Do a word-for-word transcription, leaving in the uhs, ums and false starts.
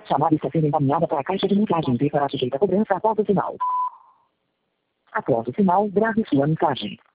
chamada está sendo encaminhada para a caixa de mensagens e será sujeita a cobrança após o sinal. Após o sinal, grave sua mensagem.